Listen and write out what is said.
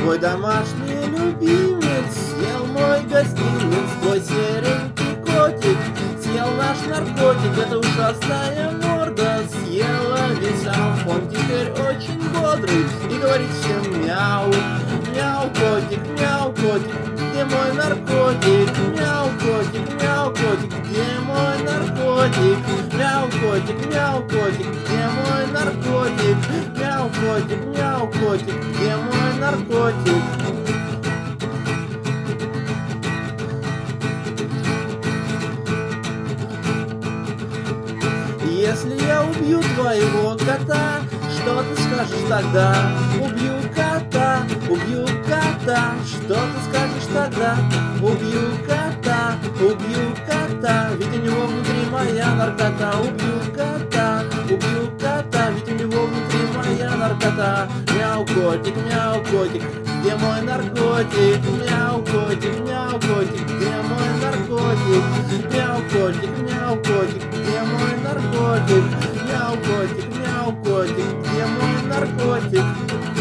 Твой домашний любимец съел мой гостиниц, твой серенький котик съел наш наркотик. Эта ужасная морда съела весь он теперь очень бодрый и говорит всем мяу. Мяу, котик, где мой наркотик? Мяу, котик, где мой наркотик? Мяу, котик, где мой наркотик? Мяу, котик, где мой наркотик? Если я убью твоего кота, что ты скажешь тогда? Убью кота, что ты скажешь тогда? Убью кота, ведь у него внутри моя наркота. Убью кота, ведь у него внутри моя наркота. Мяу, котик, где мой наркотик? Мяу, котик, где мой наркотик? Мяу, котик, где мой наркотик? Мяу, котик, где мой наркотик?